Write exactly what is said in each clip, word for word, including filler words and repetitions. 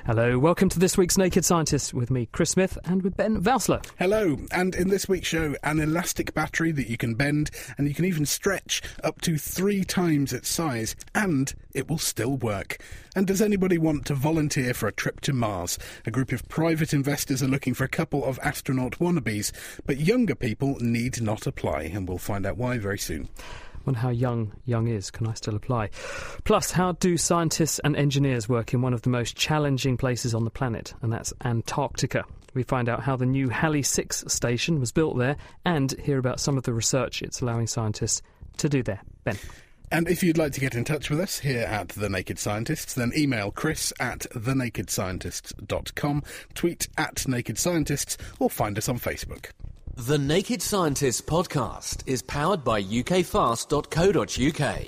Hello, welcome to this week's Naked Scientist with me, Chris Smith, and with Ben Valsler. Hello, and in this week's show, an elastic battery that you can bend, and you can even stretch up to three times its size, and it will still work. And does anybody want to volunteer for a trip to Mars? A group of private investors are looking for a couple of astronaut wannabes, but younger people need not apply, and we'll find out why very soon. Wonder how young young is. Can I still apply? Plus, how do scientists and engineers work in one of the most challenging places on the planet, and that's Antarctica? We find out how the new Halley six station was built there and hear about some of the research it's allowing scientists to do there. Ben. And if you'd like to get in touch with us here at The Naked Scientists, then email chris at the naked scientists dot com, tweet at Naked Scientists, or find us on Facebook. The Naked Scientists podcast is powered by U K fast dot co dot U K.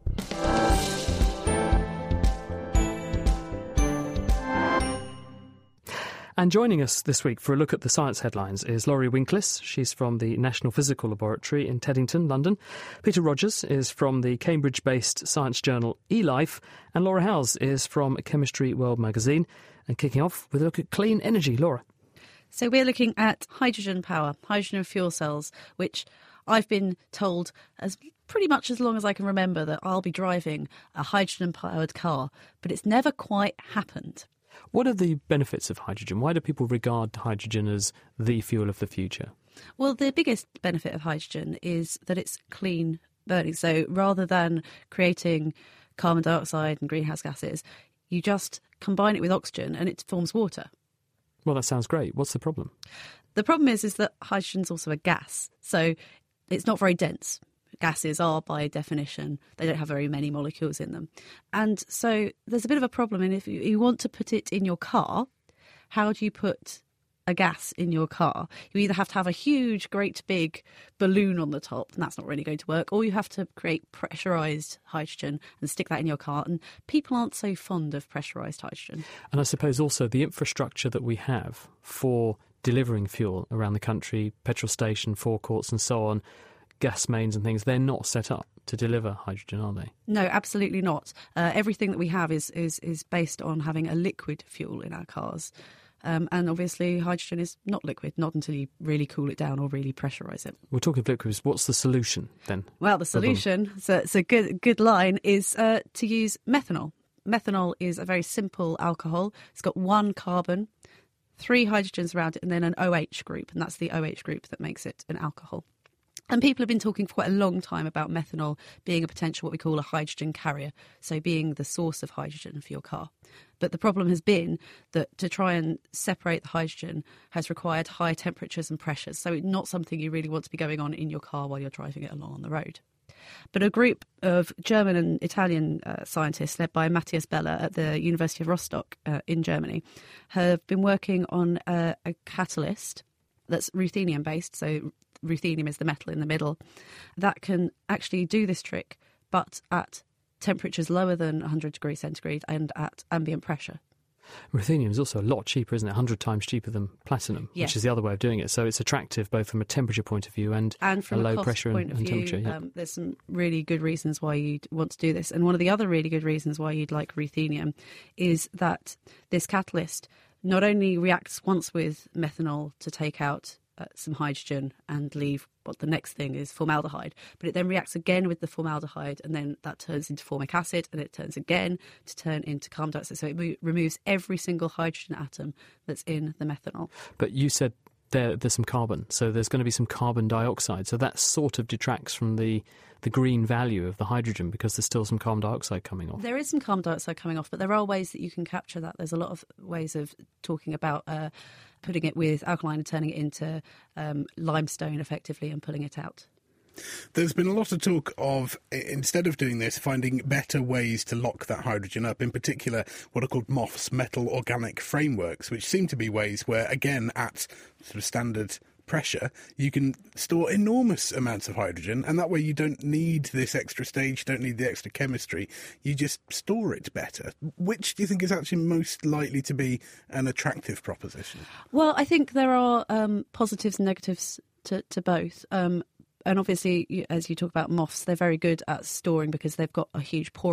And joining us this week for a look at the science headlines is Laurie Winklis. She's from the National Physical Laboratory in Teddington, London. Peter Rogers is from the Cambridge-based science journal eLife. And Laura Howes is from Chemistry World magazine. And kicking off with a look at clean energy. Laura. So we're looking at hydrogen power, hydrogen fuel cells, which I've been told as pretty much as long as I can remember that I'll be driving a hydrogen-powered car, but it's never quite happened. What are the benefits of hydrogen? Why do people regard hydrogen as the fuel of the future? Well, the biggest benefit of hydrogen is that it's clean burning. So rather than creating carbon dioxide and greenhouse gases, you just combine it with oxygen and it forms water. Well, that sounds great. What's the problem? The problem is, is that hydrogen's also a gas, so it's not very dense. Gases are, by definition, they don't have very many molecules in them. And so there's a bit of a problem. And if you, you want to put it in your car, how do you put a gas in your car? You either have to have a huge, great big balloon on the top, and that's not really going to work, or you have to create pressurised hydrogen and stick that in your car. And people aren't so fond of pressurised hydrogen. And I suppose also the infrastructure that we have for delivering fuel around the country, petrol station, forecourts and so on, gas mains and things, they're not set up to deliver hydrogen, are they? No, absolutely not. Uh, everything that we have is, is, is based on having a liquid fuel in our cars. Um, and obviously hydrogen is not liquid, not until you really cool it down or really pressurise it. We're talking of liquids. What's the solution then? Well, the solution, so it's a good, good line, is uh, to use methanol. Methanol is a very simple alcohol. It's got one carbon, three hydrogens around it, and then an OH group, and that's the OH group that makes it an alcohol. And people have been talking for quite a long time about methanol being a potential what we call a hydrogen carrier, so being the source of hydrogen for your car. But the problem has been that to try and separate the hydrogen has required high temperatures and pressures, so it's not something you really want to be going on in your car while you're driving it along on the road. But a group of German and Italian uh, scientists led by Matthias Beller at the University of Rostock uh, in Germany have been working on a, a catalyst that's ruthenium-based, so ruthenium is the metal in the middle, that can actually do this trick, but at temperatures lower than one hundred degrees centigrade and at ambient pressure. Ruthenium is also a lot cheaper, isn't it? one hundred times cheaper than platinum, yes. Which is the other way of doing it. So it's attractive both from a temperature point of view and, and from a low a cost pressure point and, of and view, temperature. Yeah. Um, there's some really good reasons why you'd want to do this. And one of the other really good reasons why you'd like ruthenium is that this catalyst not only reacts once with methanol to take out Uh, some hydrogen and leave what the next thing is formaldehyde, but it then reacts again with the formaldehyde, and then that turns into formic acid, and it turns again to turn into carbon dioxide. So it mo- removes every single hydrogen atom that's in the methanol. But you said there, there's some carbon, so there's going to be some carbon dioxide. So that sort of detracts from the the green value of the hydrogen because there's still some carbon dioxide coming off. There is some carbon dioxide coming off, but there are ways that you can capture that. There's a lot of ways of talking about uh, putting it with alkaline and turning it into um, limestone effectively and pulling it out. There's been a lot of talk of, instead of doing this, finding better ways to lock that hydrogen up, in particular what are called M O Fs, metal organic frameworks, which seem to be ways where, again, at sort of standard pressure, you can store enormous amounts of hydrogen, and that way you don't need this extra stage, you don't need the extra chemistry, you just store it better. Which do you think is actually most likely to be an attractive proposition? Well, I think there are um, positives and negatives to, to both. Um, and obviously, as you talk about M O Fs, they're very good at storing because they've got a huge porous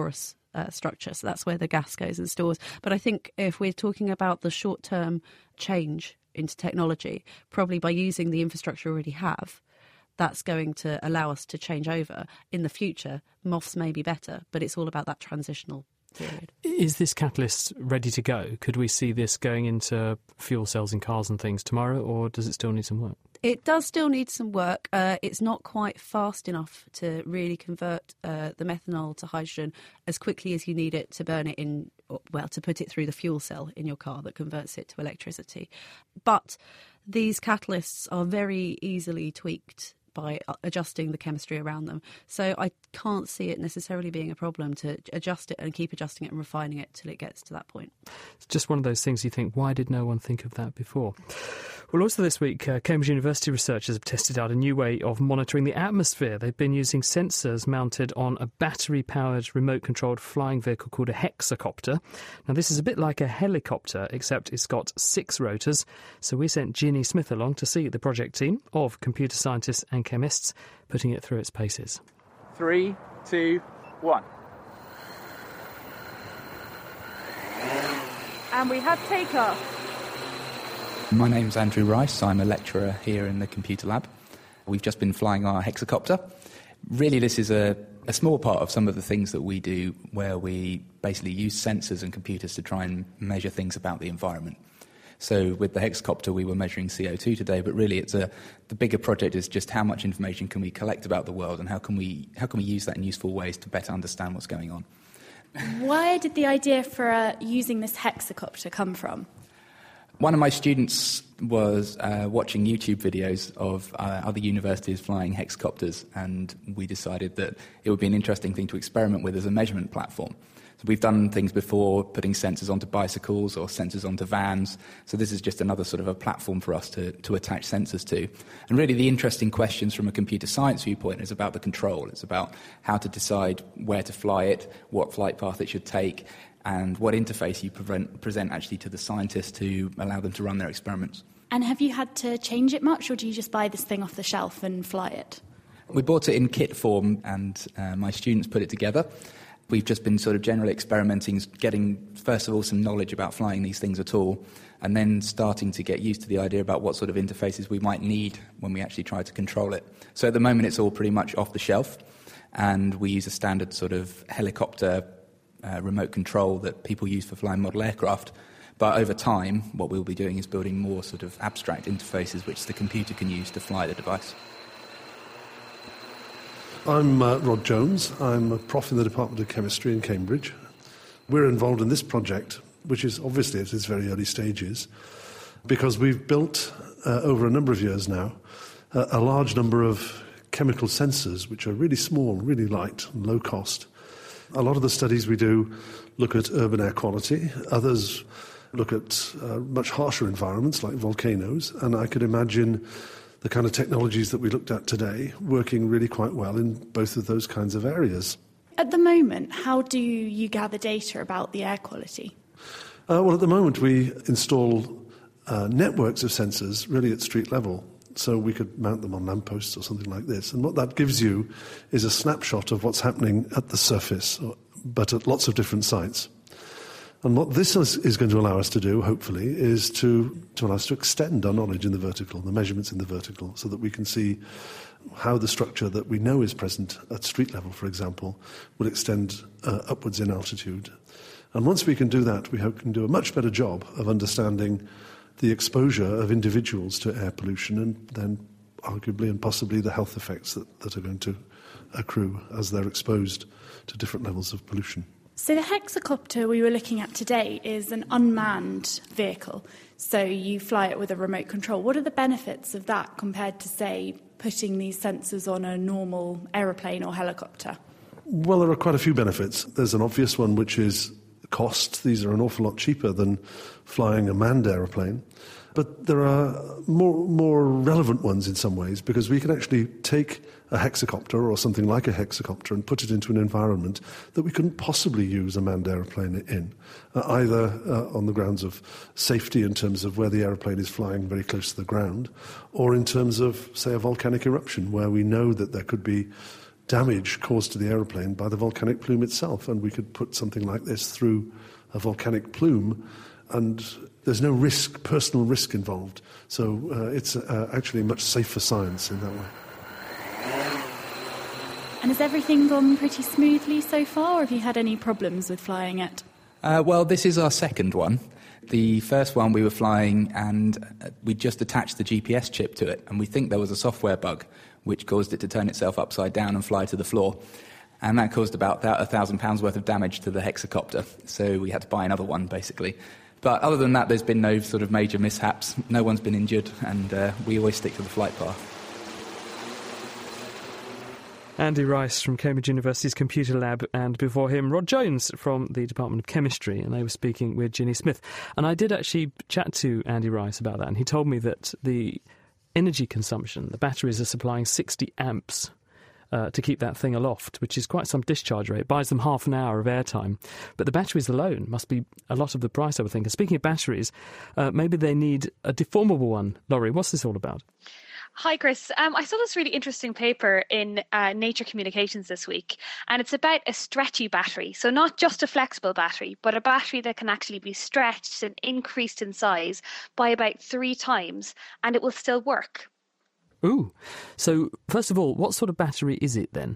uh, structure. So that's where the gas goes and stores. But I think if we're talking about the short-term change into technology, probably by using the infrastructure we already have, that's going to allow us to change over. In the future, M O Fs may be better, but it's all about that transitional period. Is this catalyst ready to go? Could we see this going into fuel cells in cars and things tomorrow, or does it still need some work? It does still need some work. Uh, it's not quite fast enough to really convert uh, the methanol to hydrogen as quickly as you need it to burn it in, well, to put it through the fuel cell in your car that converts it to electricity. But these catalysts are very easily tweaked by adjusting the chemistry around them. So I can't see it necessarily being a problem to adjust it and keep adjusting it and refining it till it gets to that point. It's just one of those things you think, why did no one think of that before? Well, also this week, uh, Cambridge University researchers have tested out a new way of monitoring the atmosphere. They've been using sensors mounted on a battery-powered, remote-controlled flying vehicle called a hexacopter. Now, this is a bit like a helicopter, except it's got six rotors. So we sent Ginny Smith along to see the project team of computer scientists and chemists putting it through its paces. Three, two, one. And we have takeoff. My name's Andrew Rice. I'm a lecturer here in the computer lab. We've just been flying our hexacopter. Really, this is a, a small part of some of the things that we do where we basically use sensors and computers to try and measure things about the environment. So with the hexacopter, we were measuring C O two today, but really it's a, the bigger project is just how much information can we collect about the world and how can we, how can we use that in useful ways to better understand what's going on. Where did the idea for uh, using this hexacopter come from? One of my students was uh, watching YouTube videos of uh, other universities flying hexacopters, and we decided that it would be an interesting thing to experiment with as a measurement platform. So we've done things before, putting sensors onto bicycles or sensors onto vans. So this is just another sort of a platform for us to, to attach sensors to. And really the interesting questions from a computer science viewpoint is about the control. It's about how to decide where to fly it, what flight path it should take, and what interface you prevent, present actually to the scientists to allow them to run their experiments. And have you had to change it much, or do you just buy this thing off the shelf and fly it? We bought it in kit form, and uh, my students put it together. We've just been sort of generally experimenting, getting, first of all, some knowledge about flying these things at all, and then starting to get used to the idea about what sort of interfaces we might need when we actually try to control it. So at the moment, it's all pretty much off the shelf, and we use a standard sort of helicopter uh, remote control that people use for flying model aircraft. But over time, what we'll be doing is building more sort of abstract interfaces which the computer can use to fly the device. I'm uh, Rod Jones. I'm a prof in the Department of Chemistry in Cambridge. We're involved in this project, which is obviously at its very early stages, because we've built, uh, over a number of years now, uh, a large number of chemical sensors, which are really small, really light, and low cost. A lot of the studies we do look at urban air quality. Others look at uh, much harsher environments like volcanoes, and I could imagine the kind of technologies that we looked at today working really quite well in both of those kinds of areas. At the moment, how do you gather data about the air quality? Uh, well, at the moment we install uh, networks of sensors really at street level, so we could mount them on lampposts or something like this. And what that gives you is a snapshot of what's happening at the surface, but at lots of different sites. And what this is, is going to allow us to do, hopefully, is to, to allow us to extend our knowledge in the vertical, the measurements in the vertical, so that we can see how the structure that we know is present at street level, for example, will extend uh, upwards in altitude. And once we can do that, we hope we can do a much better job of understanding the exposure of individuals to air pollution and then arguably and possibly the health effects that, that are going to accrue as they're exposed to different levels of pollution. So the hexacopter we were looking at today is an unmanned vehicle. So you fly it with a remote control. What are the benefits of that compared to, say, putting these sensors on a normal aeroplane or helicopter? Well, there are quite a few benefits. There's an obvious one, which is cost. These are an awful lot cheaper than flying a manned aeroplane. But there are more, more relevant ones in some ways, because we can actually take a hexacopter or something like a hexacopter and put it into an environment that we couldn't possibly use a manned aeroplane in, uh, either uh, on the grounds of safety in terms of where the aeroplane is flying very close to the ground, or in terms of, say, a volcanic eruption where we know that there could be damage caused to the aeroplane by the volcanic plume itself. And we could put something like this through a volcanic plume, and there's no risk, personal risk involved. So uh, it's uh, actually much safer science in that way. And has everything gone pretty smoothly so far, or have you had any problems with flying it? Uh, well, this is our second one. The first one we were flying and we just attached the G P S chip to it, and we think there was a software bug which caused it to turn itself upside down and fly to the floor. And that caused about a thousand pounds worth of damage to the hexacopter. So we had to buy another one, basically. But other than that, there's been no sort of major mishaps. No one's been injured, and uh, we always stick to the flight path. Andy Rice from Cambridge University's Computer Lab, and before him, Rod Jones from the Department of Chemistry, and they were speaking with Ginny Smith. And I did actually chat to Andy Rice about that, and he told me that the energy consumption, the batteries are supplying sixty amps uh, to keep that thing aloft, which is quite some discharge rate. It buys them half an hour of airtime. But the batteries alone must be a lot of the price, I would think. And speaking of batteries, uh, maybe they need a deformable one. Laurie, what's this all about? Hi, Chris. Um, I saw this really interesting paper in uh, Nature Communications this week, and it's about a stretchy battery. So not just a flexible battery, but a battery that can actually be stretched and increased in size by about three times, and it will still work. Ooh. So, first of all, what sort of battery is it then?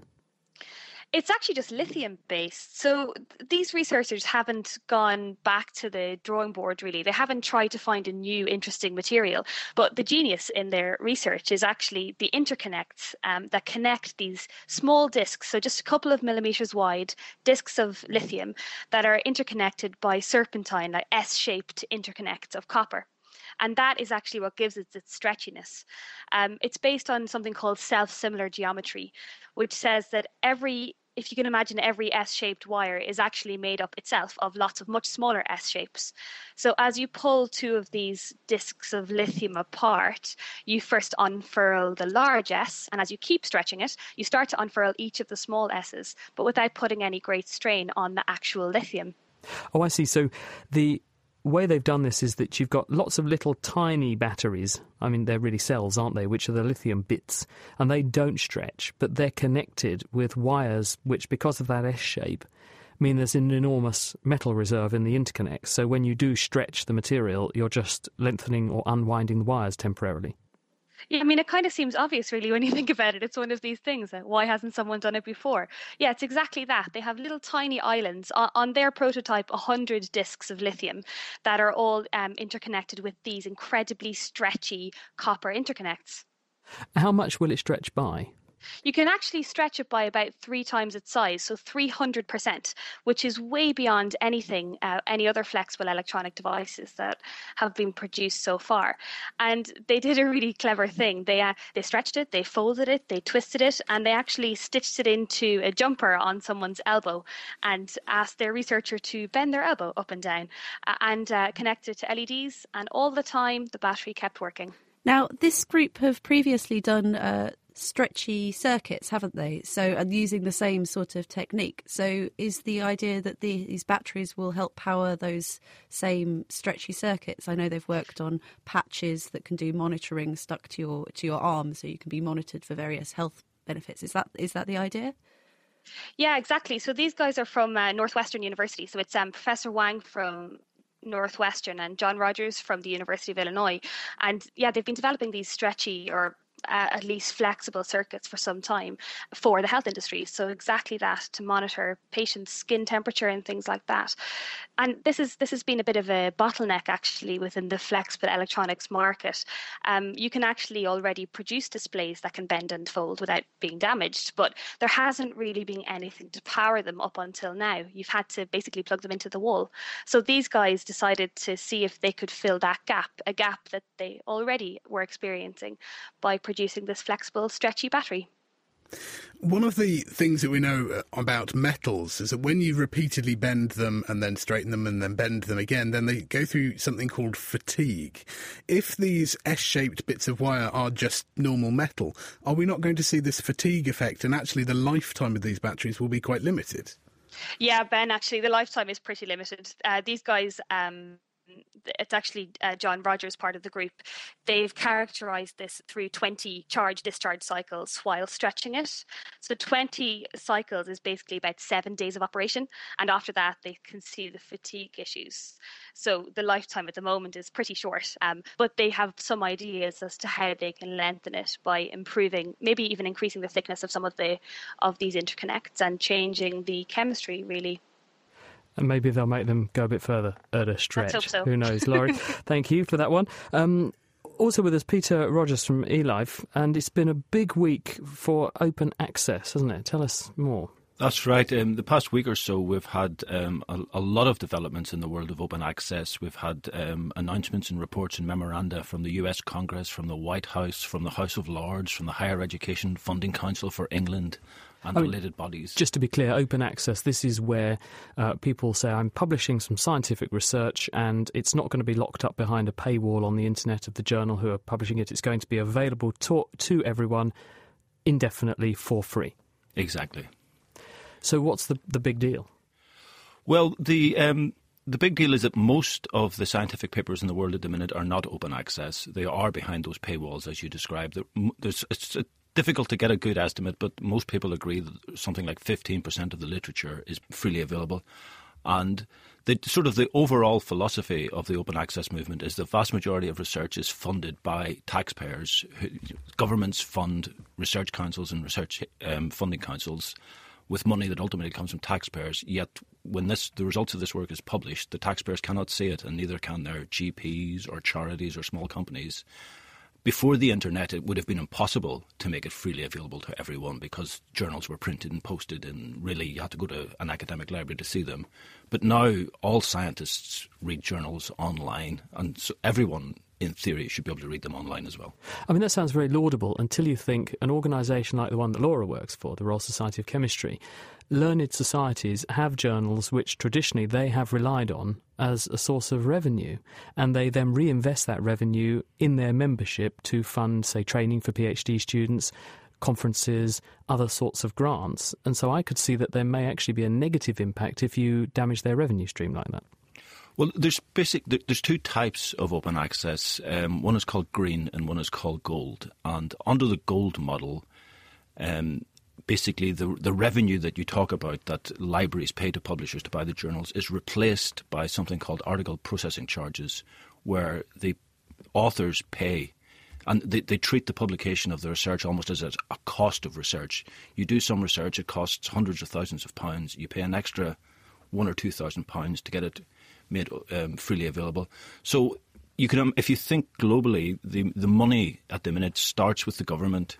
It's actually just lithium-based. So these researchers haven't gone back to the drawing board, really. They haven't tried to find a new, interesting material. But the genius in their research is actually the interconnects um, that connect these small discs, so just a couple of millimetres wide, discs of lithium that are interconnected by serpentine, like S-shaped interconnects of copper. And that is actually what gives it its stretchiness. Um, it's based on something called self-similar geometry, which says that every if you can imagine, every S-shaped wire is actually made up itself of lots of much smaller S-shapes. So as you pull two of these discs of lithium apart, you first unfurl the large S, and as you keep stretching it, you start to unfurl each of the small S's, but without putting any great strain on the actual lithium. Oh, I see. So the way they've done this is that you've got lots of little tiny batteries. I mean, they're really cells, aren't they, which are the lithium bits, and they don't stretch, but they're connected with wires which, because of that S-shape, mean there's an enormous metal reserve in the interconnects. So when you do stretch the material, you're just lengthening or unwinding the wires temporarily. Yeah, I mean, it kind of seems obvious, really, when you think about it. It's one of these things. That why hasn't someone done it before? Yeah, it's exactly that. They have little tiny islands on, on their prototype, one hundred discs of lithium that are all um, interconnected with these incredibly stretchy copper interconnects. How much will it stretch by? You can actually stretch it by about three times its size, so three hundred percent, which is way beyond anything, uh, any other flexible electronic devices that have been produced so far. And they did a really clever thing. They uh, they stretched it, they folded it, they twisted it, and they actually stitched it into a jumper on someone's elbow and asked their researcher to bend their elbow up and down uh, and uh, connect it to L E Ds, and all the time the battery kept working. Now, this group have previously done uh, stretchy circuits, haven't they? So, and using the same sort of technique. So is the idea that the, these batteries will help power those same stretchy circuits? I know they've worked on patches that can do monitoring stuck to your to your arm, so you can be monitored for various health benefits. Is that is that the idea? Yeah, exactly. So these guys are from uh, Northwestern University. So it's um, Professor Wang from Northwestern and John Rogers from the University of Illinois. And yeah, they've been developing these stretchy or Uh, at least flexible circuits for some time for the health industry. So exactly that, to monitor patients' skin temperature and things like that. And this is this has been a bit of a bottleneck actually within the flexible electronics market. Um, you can actually already produce displays that can bend and fold without being damaged, but there hasn't really been anything to power them up until now. You've had to basically plug them into the wall. So these guys decided to see if they could fill that gap, a gap that they already were experiencing, by producing this flexible, stretchy battery. One of the things that we know about metals is that when you repeatedly bend them and then straighten them and then bend them again, then they go through something called fatigue. If these S-shaped bits of wire are just normal metal, are we not going to see this fatigue effect, and actually the lifetime of these batteries will be quite limited? Yeah, Ben, actually, the lifetime is pretty limited. Uh, these guys um, it's actually uh, John Rogers, part of the group. They've characterised this through twenty charge-discharge cycles while stretching it. So twenty cycles is basically about seven days of operation, and after that they can see the fatigue issues. So the lifetime at the moment is pretty short, um, but they have some ideas as to how they can lengthen it by improving, maybe even increasing the thickness of some of the of these interconnects and changing the chemistry, really. And maybe they'll make them go a bit further at a stretch. Let's hope so. Who knows, Laurie? Thank you for that one. Um, also with us, Peter Rogers from eLife, and it's been a big week for open access, hasn't it? Tell us more. That's right. Um, the past week or so, we've had um, a, a lot of developments in the world of open access. We've had um, announcements and reports and memoranda from the U S Congress, from the White House, from the House of Lords, from the Higher Education Funding Council for England, and I mean, related bodies. Just to be clear, open access, this is where uh, people say, I'm publishing some scientific research and it's not going to be locked up behind a paywall on the internet of the journal who are publishing it. It's going to be available to, to everyone indefinitely for free. Exactly. So what's the, the big deal? Well, the... Um, The big deal is that most of the scientific papers in the world at the minute are not open access. They are behind those paywalls, as you described. There's, it's difficult to get a good estimate, but most people agree that something like fifteen percent of the literature is freely available. And the sort of the overall philosophy of the open access movement is the vast majority of research is funded by taxpayers. Who, governments fund research councils and research um, funding councils with money that ultimately comes from taxpayers, yet when this, the results of this work is published, the taxpayers cannot see it, and neither can their G Ps or charities or small companies. Before the internet, it would have been impossible to make it freely available to everyone because journals were printed and posted, and really you had to go to an academic library to see them. But now all scientists read journals online, and so everyone in theory should be able to read them online as well. I mean, that sounds very laudable until you think an organisation like the one that Laura works for, the Royal Society of Chemistry, learned societies have journals which traditionally they have relied on as a source of revenue, and they then reinvest that revenue in their membership to fund, say, training for PhD students, conferences, other sorts of grants. And so I could see that there may actually be a negative impact if you damage their revenue stream like that. Well, there's basic. There's two types of open access. Um, one is called green and one is called gold. And under the gold model, um, basically the the revenue that you talk about that libraries pay to publishers to buy the journals is replaced by something called article processing charges, where the authors pay. And they, they treat the publication of the research almost as a, a cost of research. You do some research, it costs hundreds of thousands of pounds. You pay an extra one or two thousand pounds to get it made um, freely available. So you can, um, if you think globally, the the money at the minute starts with the government,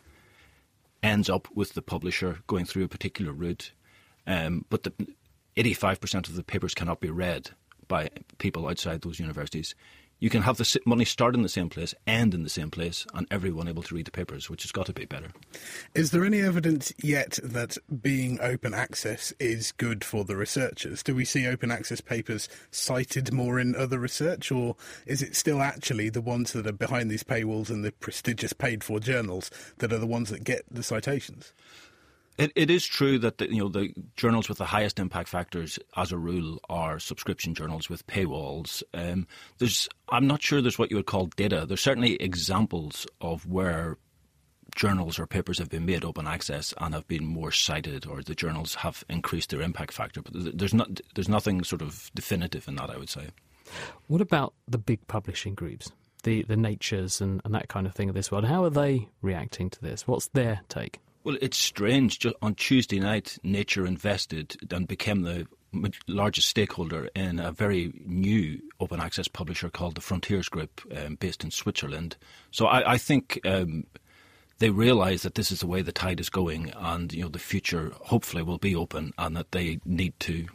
ends up with the publisher going through a particular route, um, but the eighty-five percent of the papers cannot be read by people outside those universities. You can have the money start in the same place, end in the same place, and everyone able to read the papers, which has got to be better. Is there any evidence yet that being open access is good for the researchers? Do we see open access papers cited more in other research, or is it still actually the ones that are behind these paywalls and the prestigious paid-for journals that are the ones that get the citations? It, it is true that the, you know the journals with the highest impact factors, as a rule, are subscription journals with paywalls. Um, there's, I'm not sure there's what you would call data. There's certainly examples of where journals or papers have been made open access and have been more cited, or the journals have increased their impact factor. But there's not, there's nothing sort of definitive in that, I would say. What about the big publishing groups, the the Natures and, and that kind of thing of this world? How are they reacting to this? What's their take? Well, it's strange. Just on Tuesday night, Nature invested and became the largest stakeholder in a very new open access publisher called the Frontiers Group, um, based in Switzerland. So I, I think um, they realise that this is the way the tide is going, and you know the future hopefully will be open, and that they need to,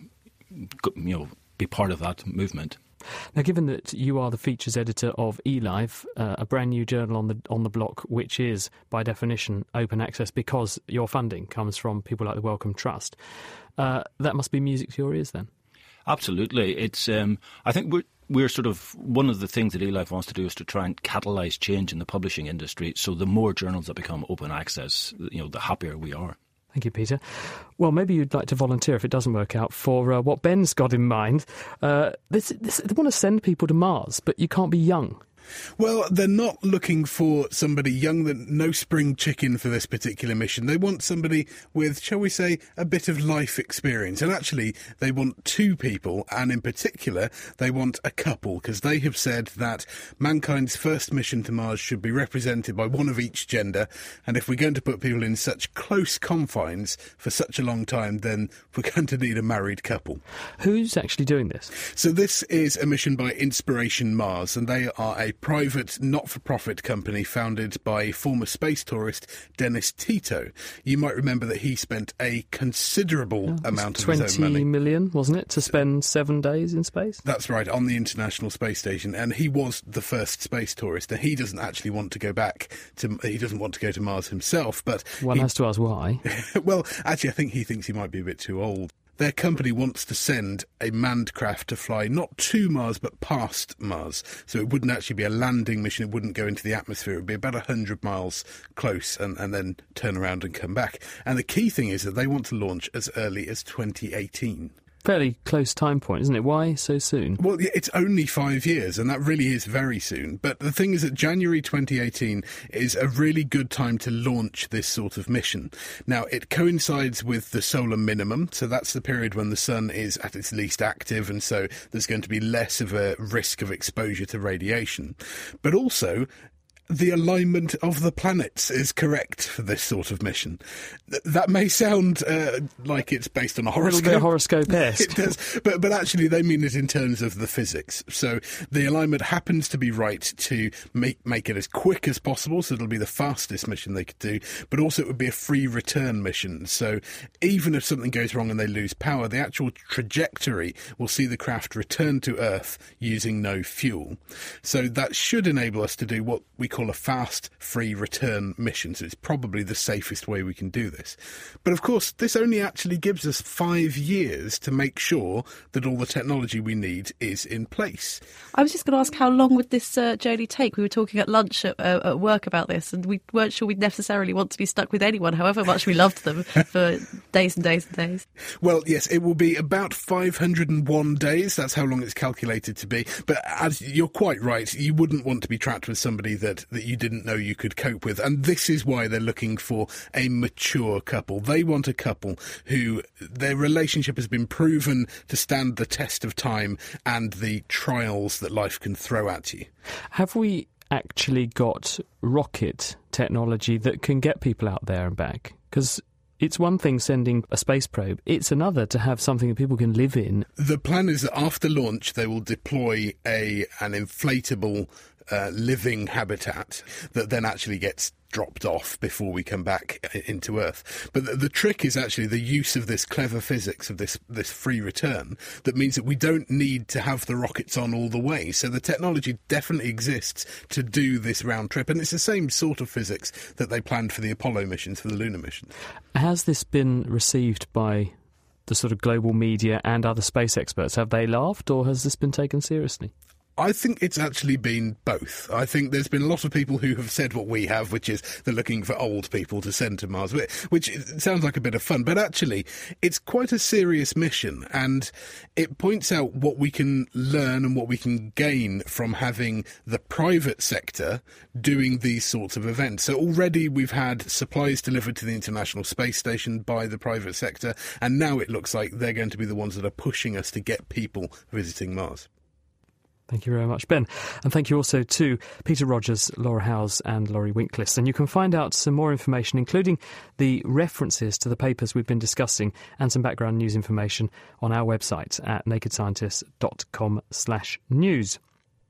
you know, be part of that movement. Now, given that you are the features editor of eLife, uh, a brand new journal on the on the block, which is by definition open access because your funding comes from people like the Wellcome Trust, uh, that must be music to your ears then. Absolutely. It's. Um, I think we're we're sort of one of the things that eLife wants to do is to try and catalyse change in the publishing industry. So the more journals that become open access, you know, the happier we are. Thank you, Peter. Well, maybe you'd like to volunteer if it doesn't work out for uh, what Ben's got in mind. Uh, this, this, they want to send people to Mars, but you can't be young. Well, they're not looking for somebody young, that no spring chicken for this particular mission. They want somebody with, shall we say, a bit of life experience. And actually, they want two people, and in particular, they want a couple, because they have said that mankind's first mission to Mars should be represented by one of each gender. And if we're going to put people in such close confines for such a long time, then we're going to need a married couple. Who's actually doing this? So this is a mission by Inspiration Mars, and they are a private, not-for-profit company founded by former space tourist Dennis Tito. You might remember that he spent a considerable oh, amount of his own money. twenty million, wasn't it, to spend seven days in space? That's right, on the International Space Station, and he was the first space tourist. Now, he doesn't actually want to go back to, he doesn't want to go to Mars himself, but... One he, has to ask why. Well, actually, I think he thinks he might be a bit too old. Their company wants to send a manned craft to fly not to Mars, but past Mars. So it wouldn't actually be a landing mission. It wouldn't go into the atmosphere. It would be about one hundred miles close and, and then turn around and come back. And the key thing is that they want to launch as early as twenty eighteen. Fairly close time point, isn't it? Why so soon? Well, it's only five years, and that really is very soon. But the thing is that January twenty eighteen is a really good time to launch this sort of mission. Now, it coincides with the solar minimum, so that's the period when the sun is at its least active, and so there's going to be less of a risk of exposure to radiation. But also, the alignment of the planets is correct for this sort of mission. Th- that may sound uh, like it's based on a horoscope. A little bit horoscope-esque. It does, but, but actually they mean it in terms of the physics. So the alignment happens to be right to make, make it as quick as possible, so it'll be the fastest mission they could do, but also it would be a free return mission. So even if something goes wrong and they lose power, the actual trajectory will see the craft return to Earth using no fuel. So that should enable us to do what we call call a fast, free return mission, so it's probably the safest way we can do this. But of course, this only actually gives us five years to make sure that all the technology we need is in place. I was just going to ask, how long would this uh, journey take? We were talking at lunch at, uh, at work about this, and we weren't sure we'd necessarily want to be stuck with anyone, however much we loved them, for days and days and days. Well, yes, it will be about five hundred and one days. That's how long it's calculated to be. But as you're quite right, you wouldn't want to be trapped with somebody that, that you didn't know you could cope with. And this is why they're looking for a mature couple. They want a couple who their relationship has been proven to stand the test of time and the trials that life can throw at you. Have we actually got rocket technology that can get people out there and back? Because it's one thing sending a space probe, it's another to have something that people can live in. The plan is that after launch they will deploy a an inflatable uh, living habitat that then actually gets dropped off before we come back into Earth. But the, the trick is actually the use of this clever physics of this this free return that means that we don't need to have the rockets on all the way. So the technology definitely exists to do this round trip, and it's the same sort of physics that they planned for the Apollo missions, for the lunar missions. Has this been received by the sort of global media and other space experts? Have they laughed, or has this been taken seriously? I think it's actually been both. I think there's been a lot of people who have said what we have, which is they're looking for old people to send to Mars, which sounds like a bit of fun. But actually, it's quite a serious mission, and it points out what we can learn and what we can gain from having the private sector doing these sorts of events. So already we've had supplies delivered to the International Space Station by the private sector, and now it looks like they're going to be the ones that are pushing us to get people visiting Mars. Thank you very much, Ben. And thank you also to Peter Rogers, Laura Howes and Laurie Winkliss. And you can find out some more information, including the references to the papers we've been discussing and some background news information on our website at nakedscientist.com slash news.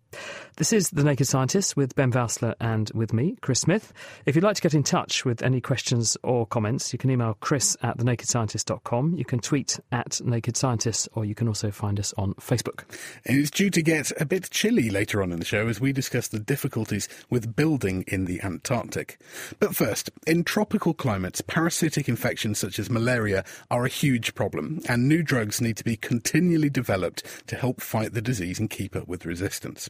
This is The Naked Scientist with Ben Valsler and with me, Chris Smith. If you'd like to get in touch with any questions or comments, you can email chris at the naked scientist dot com. You can tweet at Naked Scientist, or you can also find us on Facebook. And it's due to get a bit chilly later on in the show as we discuss the difficulties with building in the Antarctic. But first, in tropical climates, parasitic infections such as malaria are a huge problem, and new drugs need to be continually developed to help fight the disease and keep up with resistance.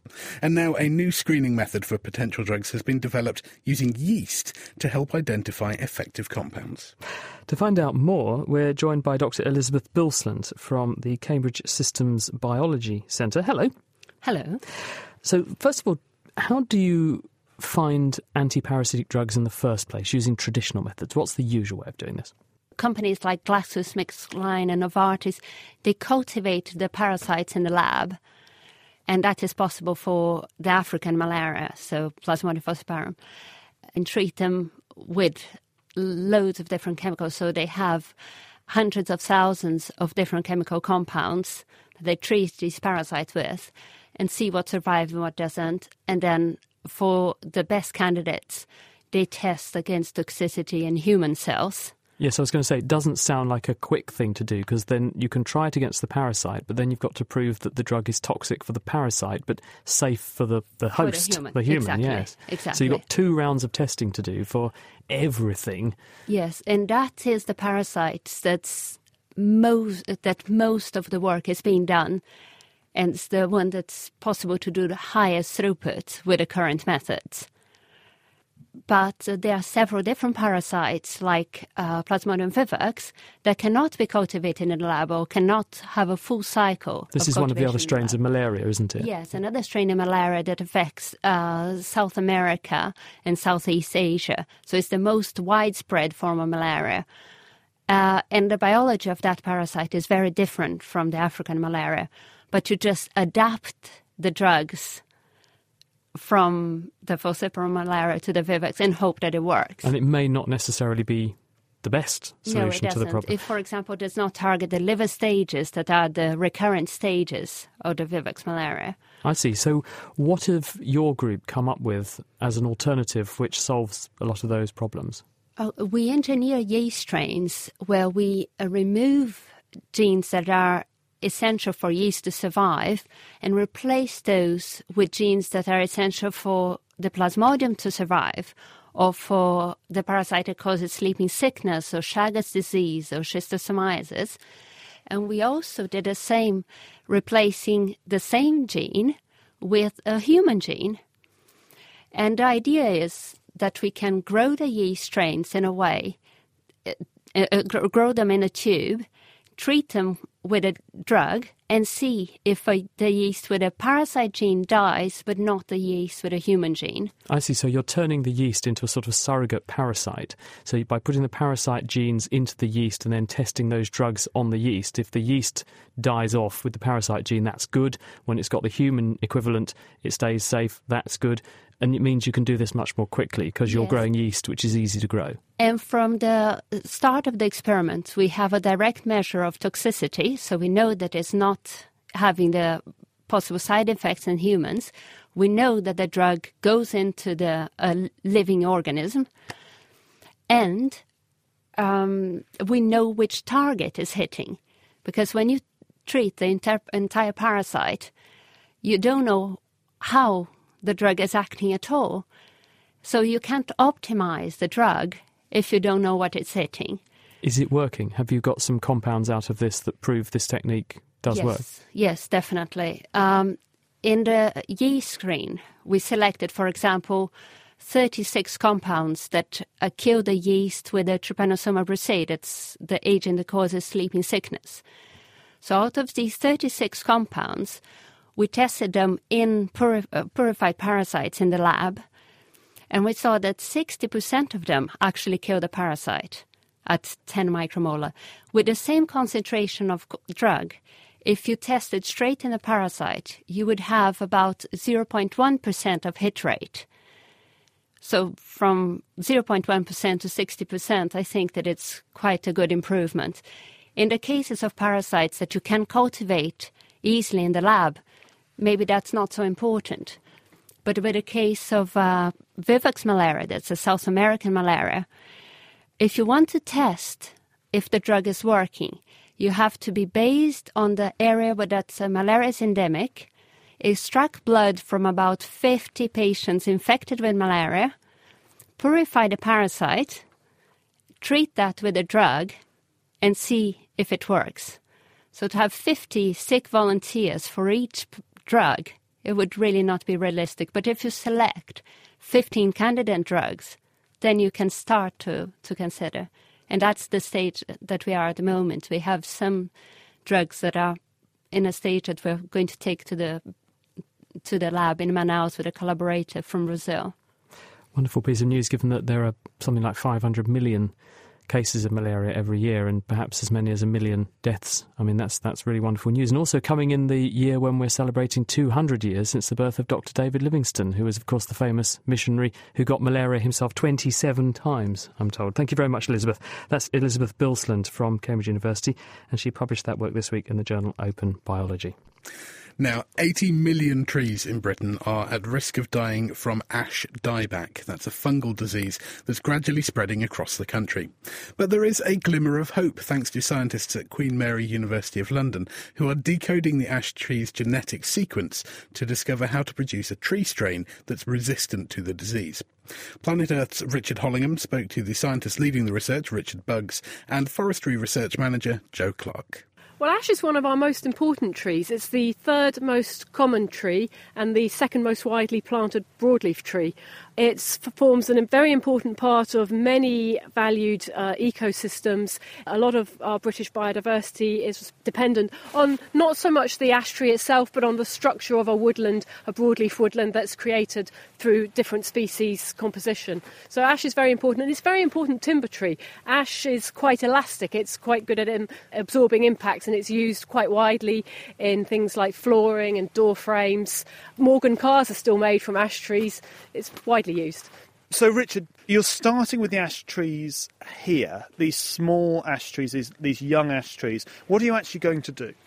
And now a new screening method for potential drugs has been developed using yeast to help identify effective compounds. To find out more, we're joined by Doctor Elizabeth Bilsland from the Cambridge Systems Biology Centre. Hello. Hello. So, first of all, how do you find anti-parasitic drugs in the first place using traditional methods? What's the usual way of doing this? Companies like GlaxoSmithKline and Novartis, they cultivate the parasites in the lab, and that is possible for the African malaria, so Plasmodium falciparum, and treat them with loads of different chemicals. So they have hundreds of thousands of different chemical compounds that they treat these parasites with and see what survives and what doesn't. And then for the best candidates, they test against toxicity in human cells. Yes, I was going to say, it doesn't sound like a quick thing to do, because then you can try it against the parasite, but then you've got to prove that the drug is toxic for the parasite, but safe for the, the host, the human, the human exactly. yes. Exactly. So you've got two rounds of testing to do for everything. Yes, and that is the parasites that's most, that most of the work is being done, and it's the one that's possible to do the highest throughput with the current methods. But uh, there are several different parasites, like uh, Plasmodium vivax, that cannot be cultivated in the lab or cannot have a full cycle. This of is one of the other cultivation strains of malaria, isn't it? Yes, another strain of malaria that affects uh, South America and Southeast Asia. So it's the most widespread form of malaria. Uh, and the biology of that parasite is very different from the African malaria. But you just adapt the drugs from the falciparum malaria to the vivax and hope that it works. And it may not necessarily be the best solution no, it to the problem. It, for example, does not target the liver stages that are the recurrent stages of the vivax malaria. I see. So what have your group come up with as an alternative which solves a lot of those problems? Uh, we engineer yeast strains where we uh, remove genes that are essential for yeast to survive and replace those with genes that are essential for the Plasmodium to survive, or for the parasite that causes sleeping sickness or Chagas disease or schistosomiasis. And we also did the same, replacing the same gene with a human gene. And the idea is that we can grow the yeast strains in a way, uh, uh, grow them in a tube, treat them with a drug, and see if a, the yeast with a parasite gene dies, but not the yeast with a human gene. I see. So you're turning the yeast into a sort of surrogate parasite. So by putting the parasite genes into the yeast and then testing those drugs on the yeast, if the yeast dies off with the parasite gene, that's good. When it's got the human equivalent, it stays safe, that's good. And it means you can do this much more quickly because you're yes. growing yeast, which is easy to grow. And from the start of the experiment, we have a direct measure of toxicity, so we know that it's not having the possible side effects in humans. We know that the drug goes into the uh, living organism, and um, we know which target is hitting. Because when you treat the inter- entire parasite, you don't know how the drug is acting at all. So you can't optimize the drug if you don't know what it's hitting. Is it working? Have you got some compounds out of this that prove this technique does yes. work? Yes, definitely. Um, in the yeast screen, we selected, for example, thirty-six compounds that uh, kill the yeast with a Trypanosoma brucei. That's the agent that causes sleeping sickness. So out of these thirty-six compounds, we tested them in puri- uh, purified parasites in the lab, and we saw that sixty percent of them actually kill the parasite at ten micromolar. With the same concentration of drug, if you tested straight in the parasite, you would have about zero point one percent of hit rate. So from zero point one percent to sixty percent, I think that it's quite a good improvement. In the cases of parasites that you can cultivate easily in the lab, maybe that's not so important. But with a case of uh, Vivax malaria, that's a South American malaria, if you want to test if the drug is working, you have to be based on the area where that uh, malaria is endemic, extract blood from about fifty patients infected with malaria, purify the parasite, treat that with a drug, and see if it works. So to have fifty sick volunteers for each p- drug, it would really not be realistic. But if you select fifteen candidate drugs, then you can start to, to consider. And that's the stage that we are at the moment. We have some drugs that are in a stage that we're going to take to the to the lab in Manaus with a collaborator from Brazil. Wonderful piece of news, given that there are something like five hundred million cases of malaria every year and perhaps as many as a million deaths. I mean, that's that's really wonderful news. And also coming in the year when we're celebrating two hundred years since the birth of Doctor David Livingstone, who was, of course, the famous missionary who got malaria himself twenty-seven times, I'm told. Thank you very much, Elizabeth. That's Elizabeth Bilsland from Cambridge University, and she published that work this week in the journal Open Biology. Now, eighty million trees in Britain are at risk of dying from ash dieback. That's a fungal disease that's gradually spreading across the country. But there is a glimmer of hope thanks to scientists at Queen Mary University of London who are decoding the ash tree's genetic sequence to discover how to produce a tree strain that's resistant to the disease. Planet Earth's Richard Hollingham spoke to the scientist leading the research, Richard Buggs, and forestry research manager, Joe Clark. Well, ash is one of our most important trees. It's the third most common tree and the second most widely planted broadleaf tree. It forms a very important part of many valued uh, ecosystems. A lot of our British biodiversity is dependent on not so much the ash tree itself, but on the structure of a woodland, a broadleaf woodland that's created through different species composition. So ash is very important, and it's a very important timber tree. Ash is quite elastic. It's quite good at um, absorbing impacts, and it's used quite widely in things like flooring and door frames. Morgan cars are still made from ash trees. It's widely used. So, Richard, you're starting with the ash trees here, these small ash trees, these, these young ash trees. What are you actually going to do?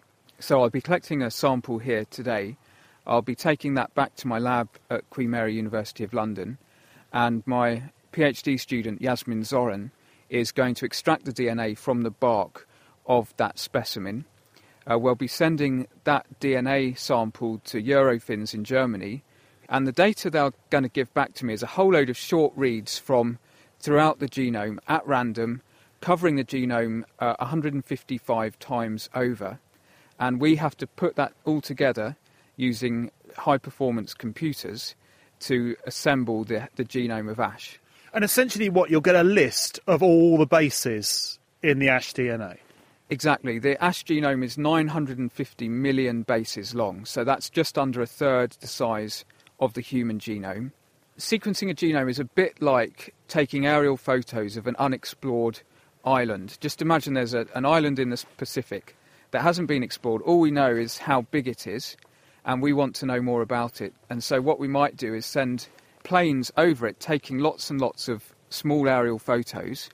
So I'll be collecting a sample here today. I'll be taking that back to my lab at Queen Mary University of London, and my PhD student, Yasmin Zoran, is going to extract the D N A from the bark of that specimen. Uh, we'll be sending that D N A sample to Eurofins in Germany, and the data they're going to give back to me is a whole load of short reads from throughout the genome at random, covering the genome uh, one hundred fifty-five times over. And we have to put that all together using high-performance computers to assemble the, the genome of ash. And essentially what, you'll get a list of all the bases in the ash D N A? Exactly. The ash genome is nine hundred fifty million bases long, so that's just under a third the size of the human genome. Sequencing a genome is a bit like taking aerial photos of an unexplored island. Just imagine there's a, an island in the Pacific that hasn't been explored. All we know is how big it is, and we want to know more about it. And so what we might do is send planes over it, taking lots and lots of small aerial photos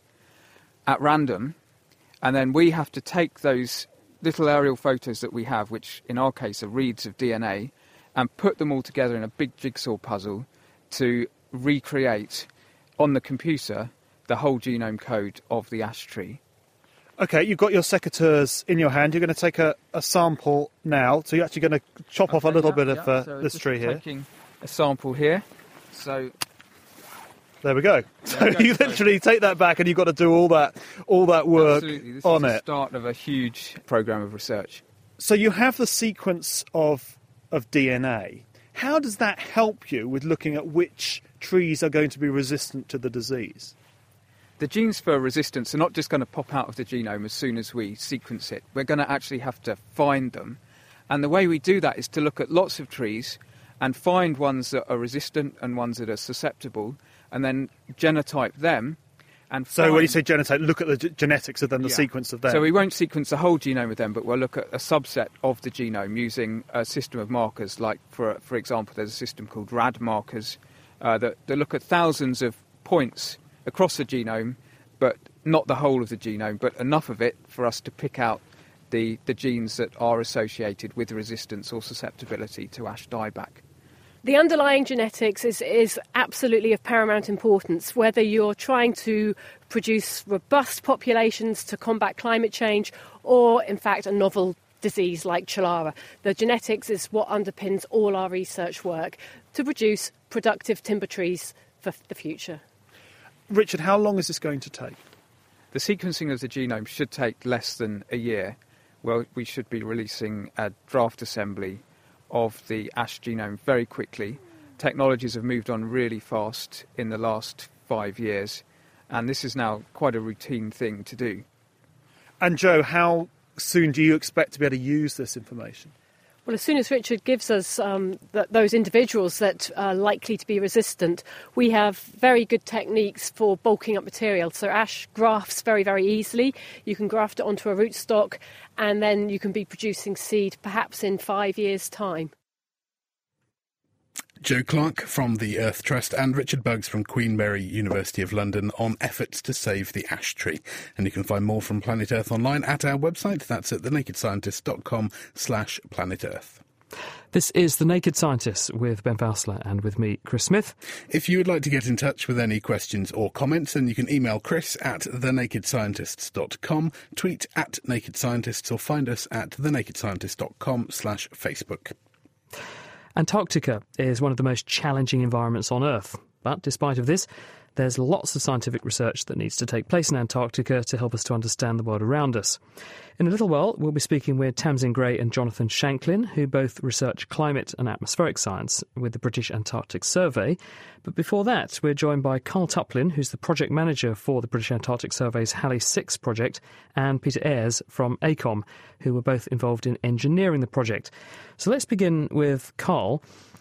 at random, and then we have to take those little aerial photos that we have, which in our case are reads of D N A, and put them all together in a big jigsaw puzzle to recreate on the computer the whole genome code of the ash tree. OK, you've got your secateurs in your hand. You're going to take a, a sample now. So you're actually going to chop okay, off a little yeah, bit yeah. of uh, so this tree here. Taking a sample here. So there we go. So you literally take that back, and you've got to do all that all that work Absolutely. This on is it. the start of a huge program of research. So you have the sequence of of D N A. How does that help you with looking at which trees are going to be resistant to the disease? The genes for resistance are not just going to pop out of the genome as soon as we sequence it. We're going to actually have to find them. And the way we do that is to look at lots of trees and find ones that are resistant and ones that are susceptible, and then genotype them. And so find... when you say genotype, look at the g- genetics of them, the yeah. sequence of them. So we won't sequence the whole genome of them, but we'll look at a subset of the genome using a system of markers. Like, for for example, there's a system called RAD markers uh, that, that look at thousands of points across the genome, but not the whole of the genome, but enough of it for us to pick out the, the genes that are associated with resistance or susceptibility to ash dieback. The underlying genetics is, is absolutely of paramount importance, whether you're trying to produce robust populations to combat climate change or, in fact, a novel disease like Chalara. The genetics is what underpins all our research work to produce productive timber trees for the future. Richard, how long is this going to take? The sequencing of the genome should take less than a year. Well, we should be releasing a draft assembly of the ash genome very quickly. Technologies have moved on really fast in the last five years, and this is now quite a routine thing to do. And Joe, how soon do you expect to be able to use this information? Well, as soon as Richard gives us um, th- those individuals that are likely to be resistant, we have very good techniques for bulking up material. So ash grafts very, very easily. You can graft it onto a rootstock, and then you can be producing seed perhaps in five years' time. Joe Clark from the Earth Trust and Richard Buggs from Queen Mary University of London on efforts to save the ash tree. And you can find more from Planet Earth online at our website. That's at thenakedscientist.com slash Planet Earth. This is The Naked Scientists with Ben Valsler and with me, Chris Smith. If you would like to get in touch with any questions or comments, then you can email Chris at thenakedscientists dot com, tweet at Naked Scientists, or find us at thenakedscientist.com slash Facebook. Antarctica is one of the most challenging environments on Earth, but despite of this, there's lots of scientific research that needs to take place in Antarctica to help us to understand the world around us. In a little while, we'll be speaking with Tamsin Gray and Jonathan Shanklin, who both research climate and atmospheric science with the British Antarctic Survey. But before that, we're joined by Carl Tuplin, who's the project manager for the British Antarctic Survey's Halley six project, and Peter Ayres from AECOM, who were both involved in engineering the project. So let's begin with Carl.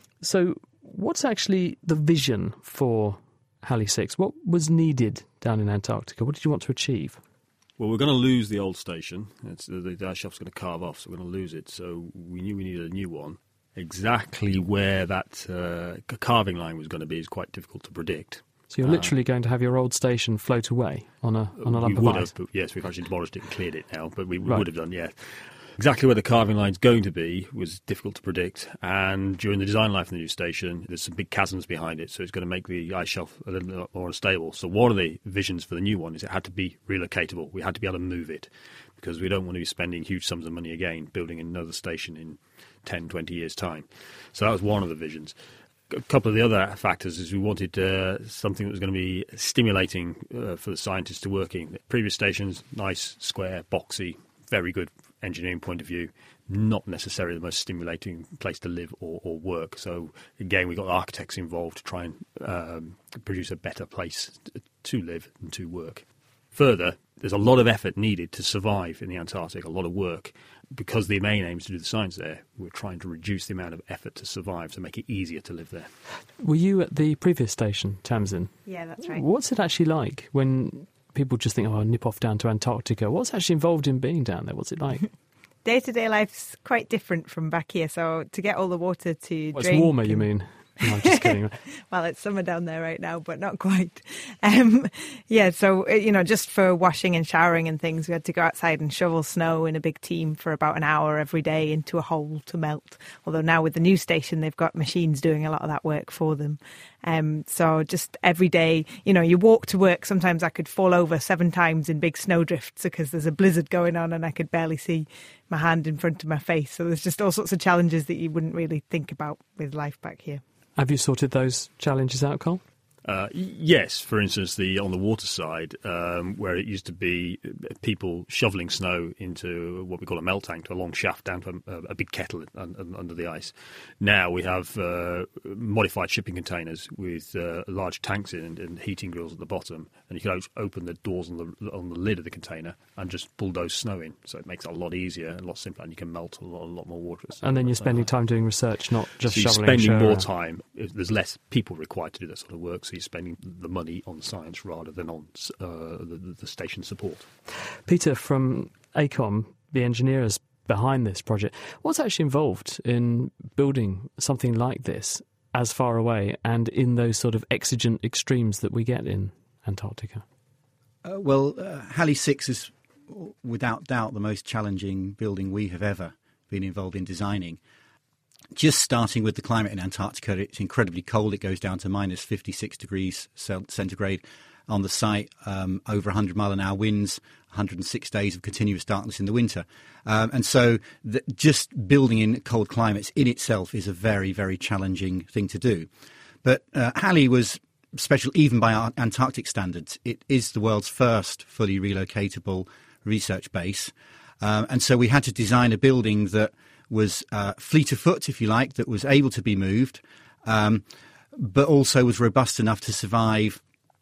So what's actually the vision for Halley six? What was needed down in Antarctica? What did you want to achieve? Well, we're going to lose the old station. It's, the, the ice shelf's going to carve off, so we're going to lose it. So we knew we needed a new one. Exactly where that uh, carving line was going to be is quite difficult to predict. So you're uh, literally going to have your old station float away on a on a lump we of would ice? have, but yes, we've actually demolished it and cleared it now, but we, we Right. would have done, yeah. Exactly where the carving line's going to be was difficult to predict, and during the design life of the new station, there's some big chasms behind it, so it's going to make the ice shelf a little bit more unstable. So one of the visions for the new one is it had to be relocatable. We had to be able to move it, because we don't want to be spending huge sums of money again building another station in ten, twenty years' time. So that was one of the visions. A couple of the other factors is we wanted uh, something that was going to be stimulating uh, for the scientists to work in. The previous stations, nice, square, boxy, very good engineering point of view, not necessarily the most stimulating place to live or, or work. So again, we got architects involved to try and um, produce a better place to live and to work. Further, there's a lot of effort needed to survive in the Antarctic, a lot of work. Because the main aim is to do the science there, we're trying to reduce the amount of effort to survive to make it easier to live there. Were you at the previous station, Tamsin? Yeah, that's right. What's it actually like when people just think, oh, I'll nip off down to Antarctica? What's actually involved in being down there? What's it like? Day-to-day life's quite different from back here, so to get all the water to Well, drink... it's warmer, you mean? No, I'm just kidding. Well, it's summer down there right now, but not quite. Um, yeah, so, you know, just for washing and showering and things, we had to go outside and shovel snow in a big team for about an hour every day into a hole to melt. Although now with the new station, they've got machines doing a lot of that work for them. Um, so just every day, you know, you walk to work. Sometimes I could fall over seven times in big snowdrifts because there's a blizzard going on and I could barely see my hand in front of my face. So there's just all sorts of challenges that you wouldn't really think about with life back here. Have you sorted those challenges out, Cole? Uh, yes, for instance, the on the water side, um, where it used to be people shoveling snow into what we call a melt tank, to a long shaft down to a, a big kettle un, un, under the ice. Now we have uh, modified shipping containers with uh, large tanks in and, and heating grills at the bottom, and you can open the doors on the on the lid of the container and just bulldoze snow in. So it makes it a lot easier and a lot simpler, and you can melt a lot, a lot more water. And then you're spending time doing research, not just so you're shoveling. spending more around. time. There's less people required to do that sort of work, so you're spending the money on science rather than on uh, the, the station support. Peter from AECOM, the engineers behind this project, what's actually involved in building something like this as far away and in those sort of exigent extremes that we get in Antarctica? Uh, well, uh, Halley six is without doubt the most challenging building we have ever been involved in designing. Just starting with the climate in Antarctica, it's incredibly cold. It goes down to minus fifty-six degrees centigrade on the site, um, over one hundred mile an hour winds, one hundred six days of continuous darkness in the winter. Um, and so the, just building in cold climates in itself is a very, very challenging thing to do. But uh, Halley was special even by our Antarctic standards. It is the world's first fully relocatable research base. Um, and so we had to design a building that was uh, fleet of foot, if you like, that was able to be moved, um, but also was robust enough to survive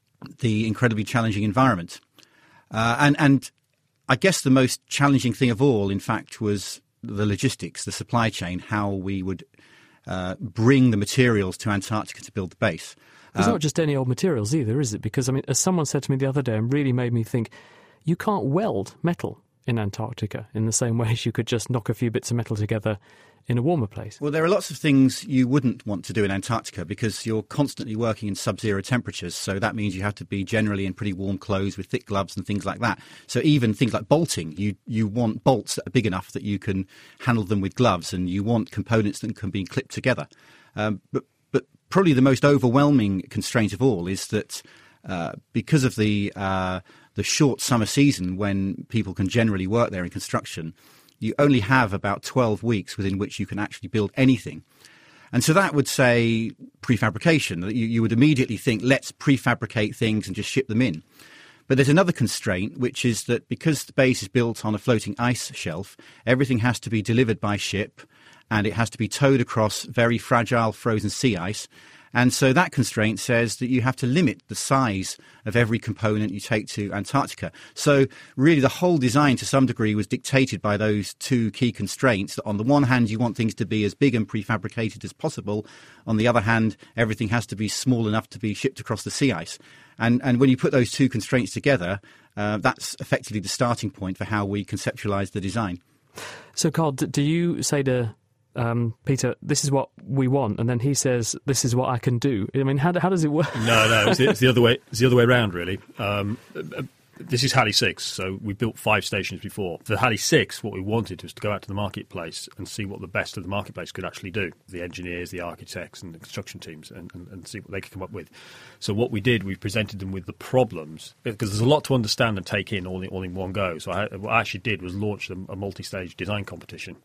the incredibly challenging environment. Uh, and, and I guess the most challenging thing of all, in fact, was the logistics, the supply chain, how we would uh, bring the materials to Antarctica to build the base. It's uh, not just any old materials either, is it? Because, I mean, as someone said to me the other day and really made me think, you can't weld metal in Antarctica in the same way as you could just knock a few bits of metal together in a warmer place. Well, there are lots of things you wouldn't want to do in Antarctica because you're constantly working in sub-zero temperatures. So that means you have to be generally in pretty warm clothes with thick gloves and things like that. So even things like bolting, you, you want bolts that are big enough that you can handle them with gloves, and you want components that can be clipped together. Um, but, but probably the most overwhelming constraint of all is that uh, because of the, uh, the short summer season when people can generally work there in construction, you only have about twelve weeks within which you can actually build anything. And so that would say prefabrication. You, you would immediately think, let's prefabricate things and just ship them in. But there's another constraint, which is that because the base is built on a floating ice shelf, everything has to be delivered by ship, and it has to be towed across very fragile frozen sea ice. And so that constraint says that you have to limit the size of every component you take to Antarctica. So really the whole design to some degree was dictated by those two key constraints. That on the one hand, you want things to be as big and prefabricated as possible. On the other hand, everything has to be small enough to be shipped across the sea ice. And, and when you put those two constraints together, uh, that's effectively the starting point for how we conceptualize the design. So, Carl, do you say to Um, Peter, this is what we want, and then he says, this is what I can do? I mean, how, how does it work? No, no, it's, it's the other way. It's the other way around, really. Um, this is Halley six, so we built five stations before. For Halley six, what we wanted was to go out to the marketplace and see what the best of the marketplace could actually do. The engineers, the architects, and the construction teams, and, and, and see what they could come up with. So what we did, we presented them with the problems, because there's a lot to understand and take in all in, all in one go. So I, what I actually did was launch a, a multi-stage design competition,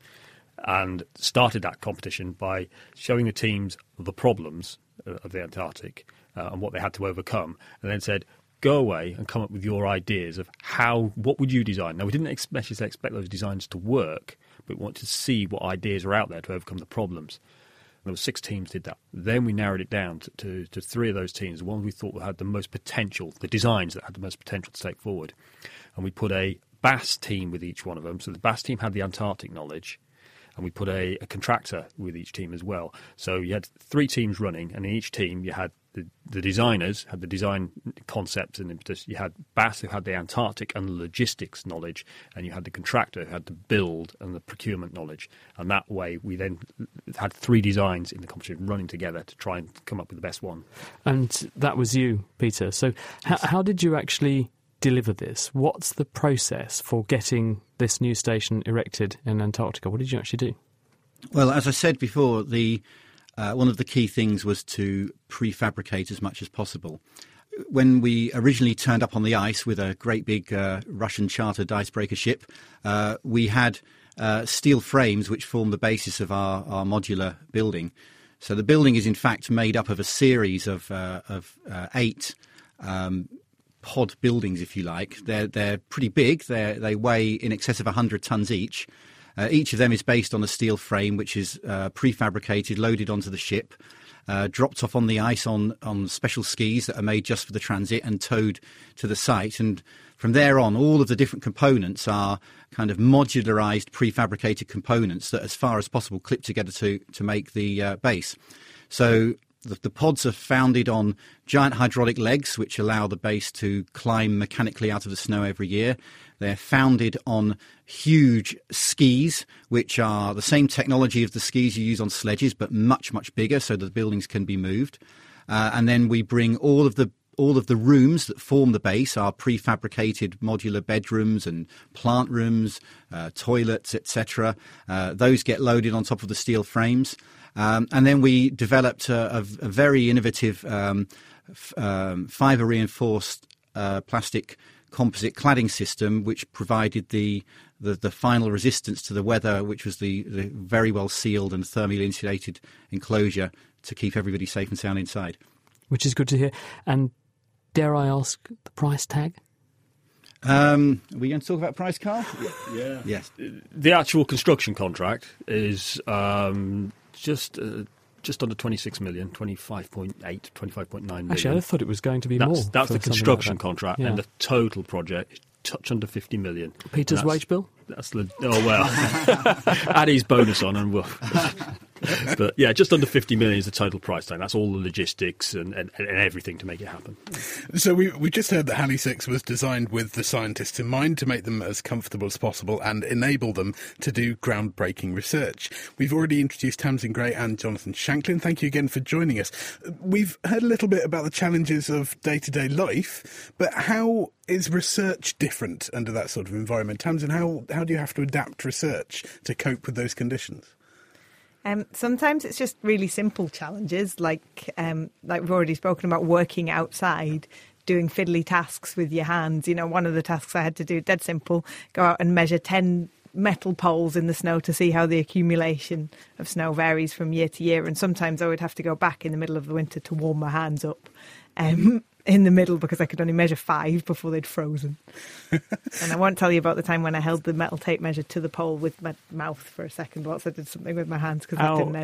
and started that competition by showing the teams the problems of the Antarctic uh, and what they had to overcome, and then said, go away and come up with your ideas of how, what would you design? Now, we didn't expect, expect those designs to work, but we wanted to see what ideas are out there to overcome the problems. And there were six teams did that. Then we narrowed it down to, to, to three of those teams, the ones we thought had the most potential, the designs that had the most potential to take forward. And we put a B A S team with each one of them. So the B A S team had the Antarctic knowledge, and we put a, a contractor with each team as well. So you had three teams running, and in each team you had the, the designers, had the design concepts, and you had B A S who had the Antarctic and the logistics knowledge, and you had the contractor who had the build and the procurement knowledge. And that way we then had three designs in the competition running together to try and come up with the best one. And that was you, Peter. So yes. how, how did you actually deliver this? What's the process for getting this new station erected in Antarctica? What did you actually do? Well, as I said before, the uh, one of the key things was to prefabricate as much as possible. When we originally turned up on the ice with a great big uh, Russian chartered icebreaker ship, uh, we had uh, steel frames which form the basis of our, our modular building. So the building is in fact made up of a series of, uh, of uh, eight um pod buildings, if you like. They're they're pretty big. They they weigh in excess of one hundred tons each. Uh, each of them is based on a steel frame, which is uh, prefabricated, loaded onto the ship, uh, dropped off on the ice on, on special skis that are made just for the transit and towed to the site. And from there on, all of the different components are kind of modularized, prefabricated components that, as far as possible, clip together to, to make the uh, base. So The, the pods are founded on giant hydraulic legs, which allow the base to climb mechanically out of the snow every year. They're founded on huge skis, which are the same technology of the skis you use on sledges, but much, much bigger, so the buildings can be moved. Uh, and then we bring all of the all of the rooms that form the base, are prefabricated modular bedrooms and plant rooms, uh, toilets, et cetera. Uh, those get loaded on top of the steel frames. Um, and then we developed a, a, a very innovative um, f- um, fibre-reinforced uh, plastic composite cladding system, which provided the, the, the final resistance to the weather, which was the, the very well sealed and thermally insulated enclosure to keep everybody safe and sound inside. Which is good to hear. And dare I ask the price tag? Um, are we going to talk about price, Carl? Yeah. Yes. The actual construction contract is um, just uh, just under twenty-six million, twenty-five point eight, twenty-five point nine million. Actually, I thought it was going to be that's, more. That's the construction like that. contract, yeah. and the total project is touch under fifty million. Peter's wage bill? That's the oh well, add his bonus on and we'll. But yeah, just under fifty million is the total price tag. That's all the logistics and, and, and everything to make it happen. So we we just heard that Halley six was designed with the scientists in mind to make them as comfortable as possible and enable them to do groundbreaking research. We've already introduced Tamsin Gray and Jonathan Shanklin. Thank you again for joining us. We've heard a little bit about the challenges of day-to-day life, but how is research different under that sort of environment? Tamsin, how, how do you have to adapt research to cope with those conditions? Um, sometimes it's just really simple challenges, like um, like we've already spoken about working outside, doing fiddly tasks with your hands. You know, one of the tasks I had to do, dead simple, go out and measure ten metal poles in the snow to see how the accumulation of snow varies from year to year. And sometimes I would have to go back in the middle of the winter to warm my hands up um, in the middle because I could only measure five before they'd frozen. And I won't tell you about the time when I held the metal tape measure to the pole with my mouth for a second whilst I did something with my hands because that didn't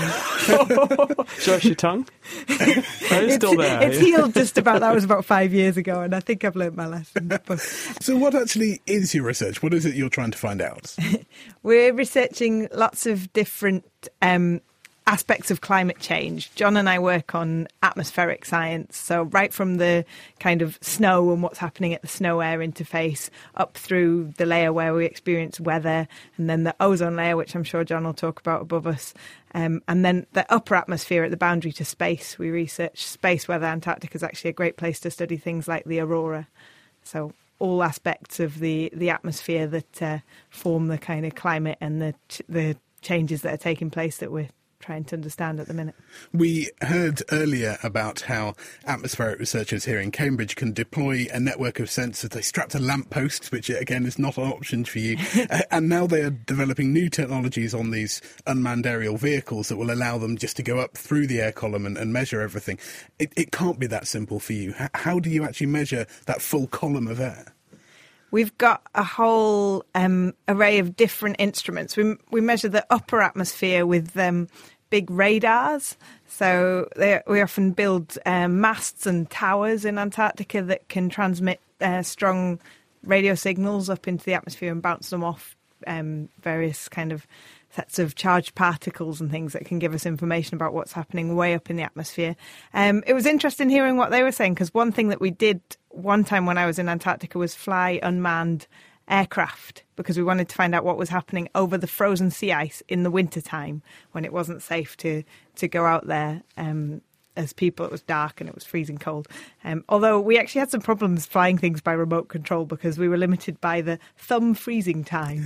end well. Show us your tongue. It's, it's still there. It's healed just about. That was about five years ago, and I think I've learned my lesson. But so what actually is your research? What is it you're trying to find out? We're researching lots of different um, aspects of climate change. John and I work on atmospheric science, so right from the kind of snow and what's happening at the snow-air interface up through the layer where we experience weather, and then the ozone layer, which I'm sure John will talk about above us, um, and then the upper atmosphere at the boundary to space. We research space weather. Antarctica is actually a great place to study things like the aurora. So all aspects of the, the atmosphere that uh, form the kind of climate and the ch- the changes that are taking place that we're trying to understand at the minute. We heard earlier about how atmospheric researchers here in Cambridge can deploy a network of sensors. They strap to lampposts, which again is not an option for you. uh, and now they are developing new technologies on these unmanned aerial vehicles that will allow them just to go up through the air column and, and measure everything. It, it can't be that simple for you. H- how do you actually measure that full column of air? We've got a whole um, array of different instruments. We we measure the upper atmosphere with um, big radars. So they, we often build um, masts and towers in Antarctica that can transmit uh, strong radio signals up into the atmosphere and bounce them off um, various kind of sets of charged particles and things that can give us information about what's happening way up in the atmosphere. Um, it was interesting hearing what they were saying, because one thing that we did one time when I was in Antarctica was fly unmanned aircraft, because we wanted to find out what was happening over the frozen sea ice in the wintertime when it wasn't safe to, to go out there. Um, as people, it was dark and it was freezing cold. Um, although we actually had some problems flying things by remote control because we were limited by the thumb freezing time,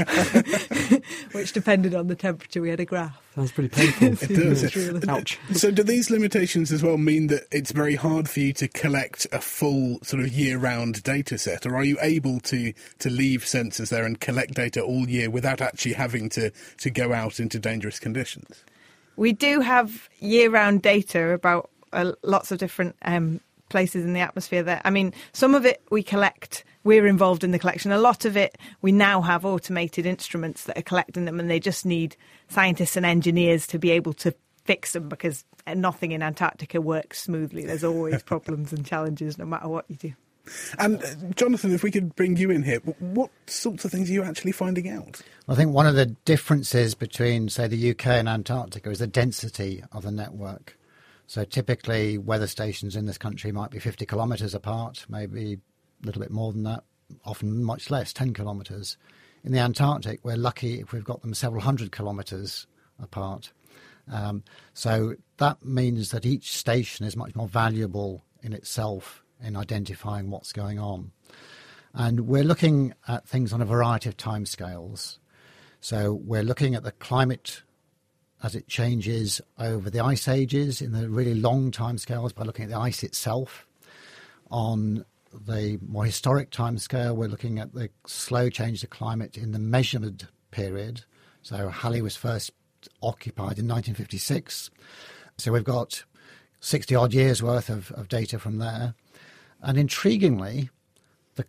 which depended on the temperature. We had a graph. Sounds pretty painful. It does. Ouch. So do these limitations as well mean that it's very hard for you to collect a full sort of year-round data set, or are you able to, to leave sensors there and collect data all year without actually having to, to go out into dangerous conditions? We do have year-round data about uh, lots of different um, places in the atmosphere there. I mean, some of it we collect, we're involved in the collection. A lot of it, we now have automated instruments that are collecting them, and they just need scientists and engineers to be able to fix them, because nothing in Antarctica works smoothly. There's always problems and challenges no matter what you do. And uh, Jonathan, if we could bring you in here, what sorts of things are you actually finding out? I think one of the differences between, say, the U K and Antarctica is the density of the network. So typically weather stations in this country might be fifty kilometres apart, maybe a little bit more than that, often much less, ten kilometres. In the Antarctic, we're lucky if we've got them several hundred kilometres apart. Um, so that means that each station is much more valuable in itself in identifying what's going on. And we're looking at things on a variety of timescales. So we're looking at the climate as it changes over the ice ages in the really long timescales by looking at the ice itself. On the more historic timescale, we're looking at the slow change of climate in the measured period. So Halley was first occupied in nineteen fifty-six. So we've got sixty odd years worth of, of data from there. And intriguingly, the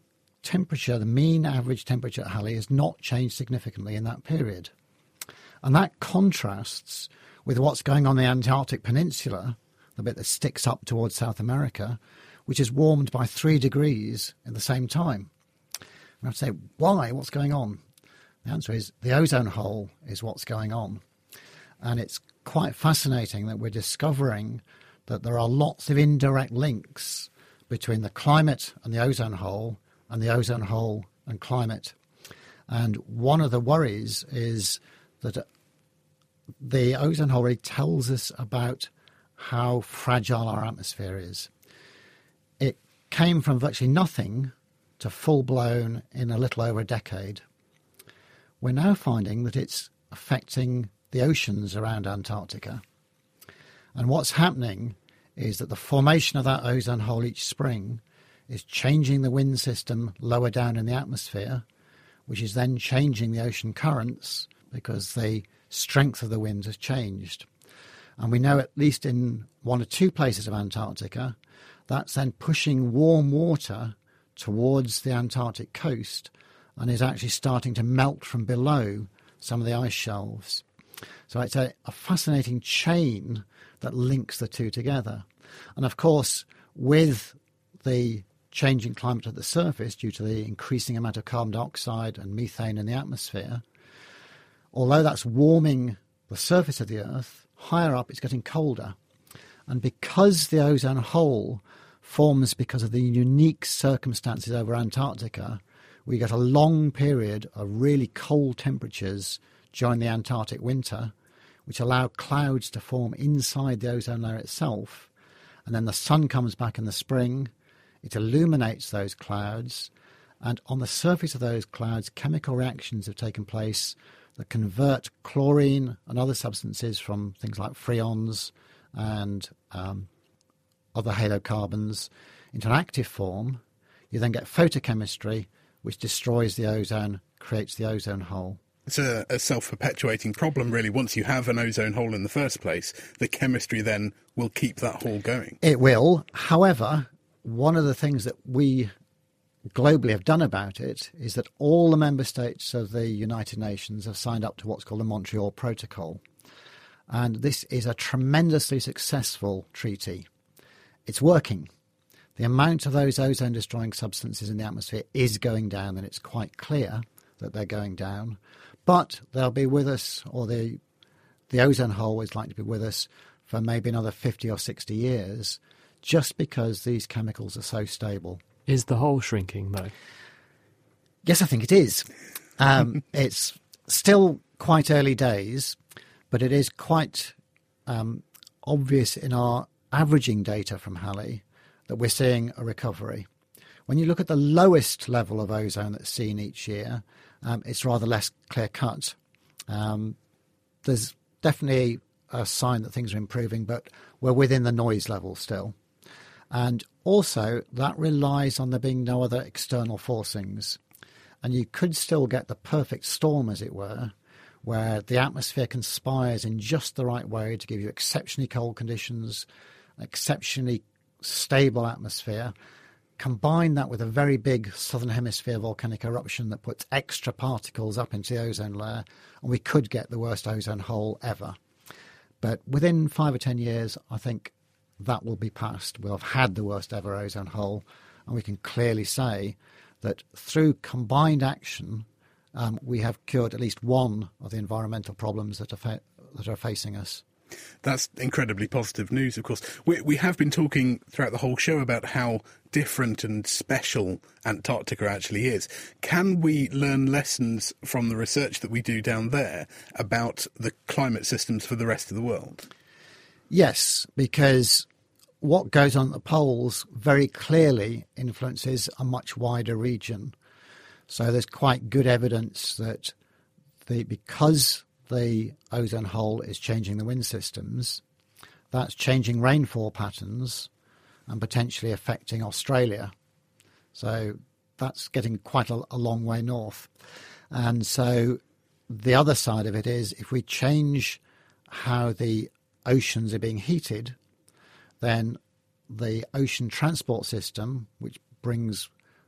temperature, the mean average temperature at Halley, has not changed significantly in that period. And that contrasts with what's going on in the Antarctic Peninsula, the bit that sticks up towards South America, which is warmed by three degrees at the same time. And I have to say, why? What's going on? The answer is the ozone hole is what's going on. And it's quite fascinating that we're discovering that there are lots of indirect links between the climate and the ozone hole and the ozone hole and climate. And one of the worries is that the ozone hole really tells us about how fragile our atmosphere is. It came from virtually nothing to full-blown in a little over a decade. We're now finding that it's affecting the oceans around Antarctica. And what's happening is that the formation of that ozone hole each spring is changing the wind system lower down in the atmosphere, which is then changing the ocean currents because the strength of the winds has changed. And we know at least in one or two places of Antarctica, that's then pushing warm water towards the Antarctic coast and is actually starting to melt from below some of the ice shelves. So it's a, a fascinating chain that links the two together. And of course, with the changing climate at the surface due to the increasing amount of carbon dioxide and methane in the atmosphere, although that's warming the surface of the Earth, higher up it's getting colder. And because the ozone hole forms because of the unique circumstances over Antarctica, we get a long period of really cold temperatures during the Antarctic winter, which allow clouds to form inside the ozone layer itself. And then the sun comes back in the spring, it illuminates those clouds, and on the surface of those clouds, chemical reactions have taken place that convert chlorine and other substances from things like freons and um, other halocarbons into an active form. You then get photochemistry, which destroys the ozone, creates the ozone hole. It's a, a self-perpetuating problem, really. Once you have an ozone hole in the first place, the chemistry then will keep that hole going. It will. However, one of the things that we globally have done about it is that all the member states of the United Nations have signed up to what's called the Montreal Protocol. And this is a tremendously successful treaty. It's working. The amount of those ozone-destroying substances in the atmosphere is going down, and it's quite clear that they're going down. But they'll be with us, or the the ozone hole is likely to be with us for maybe another fifty or sixty years, just because these chemicals are so stable. Is the hole shrinking, though? Yes, I think it is. Um, it's still quite early days, but it is quite um, obvious in our averaging data from Halley that we're seeing a recovery. When you look at the lowest level of ozone that's seen each year, um, it's rather less clear-cut. Um, there's definitely a sign that things are improving, but we're within the noise level still. And also, that relies on there being no other external forcings. And you could still get the perfect storm, as it were, where the atmosphere conspires in just the right way to give you exceptionally cold conditions, exceptionally stable atmosphere. Combine that with a very big southern hemisphere volcanic eruption that puts extra particles up into the ozone layer, and we could get the worst ozone hole ever. But within five or ten years, I think that will be past. We'll have had the worst ever ozone hole, and we can clearly say that through combined action, um, we have cured at least one of the environmental problems that are, fa- that are facing us. That's incredibly positive news, of course. We, we have been talking throughout the whole show about how different and special Antarctica actually is. Can we learn lessons from the research that we do down there about the climate systems for the rest of the world? Yes, because what goes on at the poles very clearly influences a much wider region. So there's quite good evidence that the because the ozone hole is changing the wind systems, that's changing rainfall patterns and potentially affecting Australia. So that's getting quite a, a long way north. And so the other side of it is if we change how the oceans are being heated, then the ocean transport system, which brings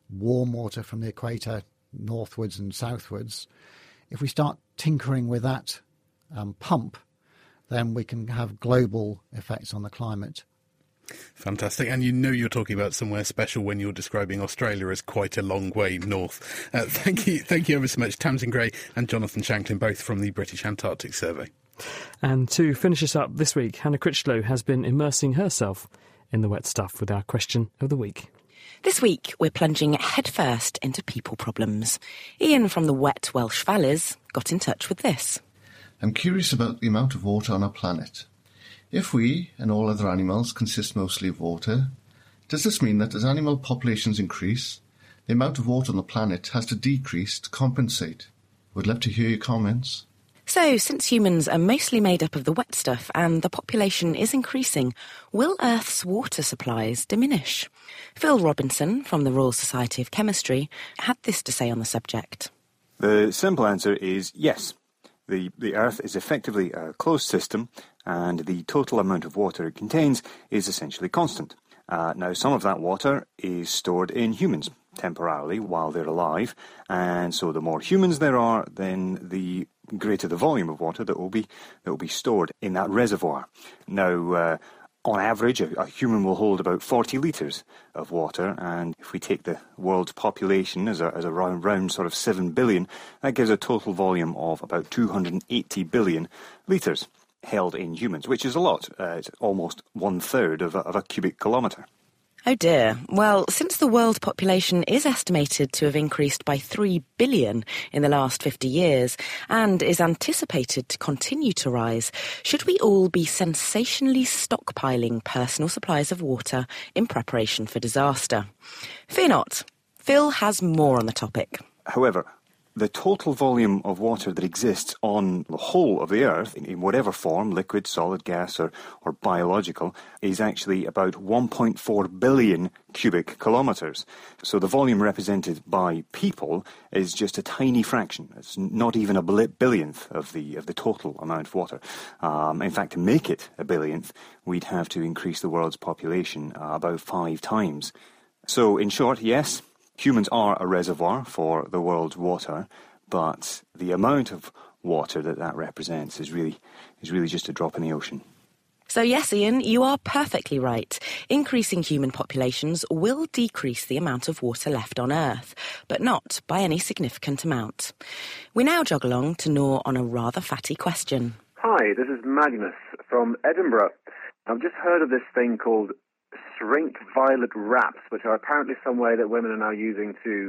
warm water from the equator northwards and southwards. If we start tinkering with that um, pump, then we can have global effects on the climate. Fantastic. And you know you're talking about somewhere special when you're describing Australia as quite a long way north. Uh, thank you thank you ever so much, Tamsin Gray and Jonathan Shanklin, both from the British Antarctic Survey. And to finish us up this week, Hannah Critchlow has been immersing herself in the wet stuff with our question of the week. This week, we're plunging headfirst into people problems. Ian from the wet Welsh valleys got in touch with this. I'm curious about the amount of water on our planet. If we, and all other animals, consist mostly of water, does this mean that as animal populations increase, the amount of water on the planet has to decrease to compensate? Would love to hear your comments. So, since humans are mostly made up of the wet stuff and the population is increasing, will Earth's water supplies diminish? Phil Robinson from the Royal Society of Chemistry had this to say on the subject. The simple answer is yes. The, the Earth is effectively a closed system, and the total amount of water it contains is essentially constant. Uh, now, some of that water is stored in humans temporarily while they're alive, and so the more humans there are, then the greater the volume of water that will be that will be stored in that reservoir. Now, uh, on average, a, a human will hold about forty litres of water, and if we take the world's population as a, as a round, round sort of seven billion, that gives a total volume of about two hundred eighty billion litres held in humans, which is a lot. Uh, it's almost one-third of a, of a cubic kilometre. Oh dear. Well, since the world population is estimated to have increased by three billion in the last fifty years and is anticipated to continue to rise, should we all be sensationally stockpiling personal supplies of water in preparation for disaster? Fear not. Phil has more on the topic. However, the total volume of water that exists on the whole of the Earth, in, in whatever form, liquid, solid, gas, or, or biological, is actually about one point four billion cubic kilometres. So the volume represented by people is just a tiny fraction. It's not even a billionth of the of the total amount of water. Um, in fact, to make it a billionth, we'd have to increase the world's population uh, about five times. So, in short, yes, humans are a reservoir for the world's water, but the amount of water that that represents is really is really just a drop in the ocean. So yes, Ian, you are perfectly right. Increasing human populations will decrease the amount of water left on Earth, but not by any significant amount. We now jog along to gnaw on a rather fatty question. Hi, this is Magnus from Edinburgh. I've just heard of this thing called shrink violet wraps, which are apparently some way that women are now using to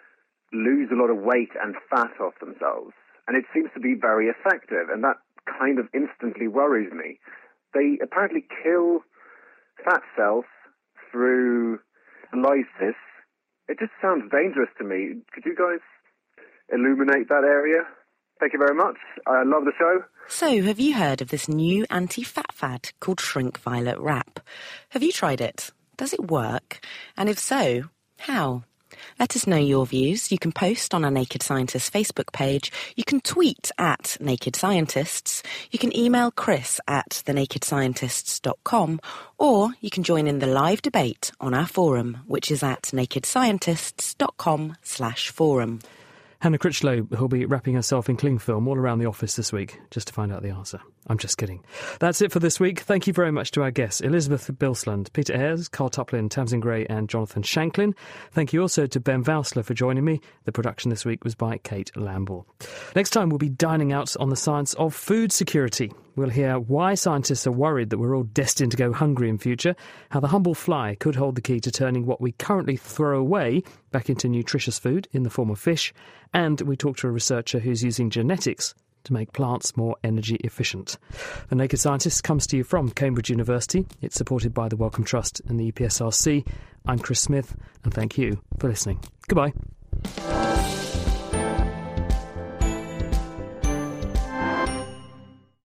lose a lot of weight and fat off themselves. And it seems to be very effective, and that kind of instantly worries me. They apparently kill fat cells through lysis. It just sounds dangerous to me. Could you guys illuminate that area? Thank you very much. I love the show. So, have you heard of this new anti-fat fad called Shrink Violet Wrap? Have you tried it? Does it work? And if so, how? Let us know your views. You can post on our Naked Scientists Facebook page. You can tweet at Naked Scientists. You can email Chris at the naked scientists dot com, or you can join in the live debate on our forum, which is at naked scientists dot com slash forum. Hannah Critchlow will be wrapping herself in cling film all around the office this week just to find out the answer. I'm just kidding. That's it for this week. Thank you very much to our guests, Elizabeth Bilsland, Peter Ayres, Carl Tuplin, Tamsin Gray and Jonathan Shanklin. Thank you also to Ben Vousler for joining me. The production this week was by Kate Lamble. Next time we'll be dining out on the science of food security. We'll hear why scientists are worried that we're all destined to go hungry in future, how the humble fly could hold the key to turning what we currently throw away back into nutritious food in the form of fish, and we talk to a researcher who's using genetics to make plants more energy efficient. The Naked Scientists comes to you from Cambridge University. It's supported by the Wellcome Trust and the E P S R C. I'm Chris Smith, and thank you for listening. Goodbye.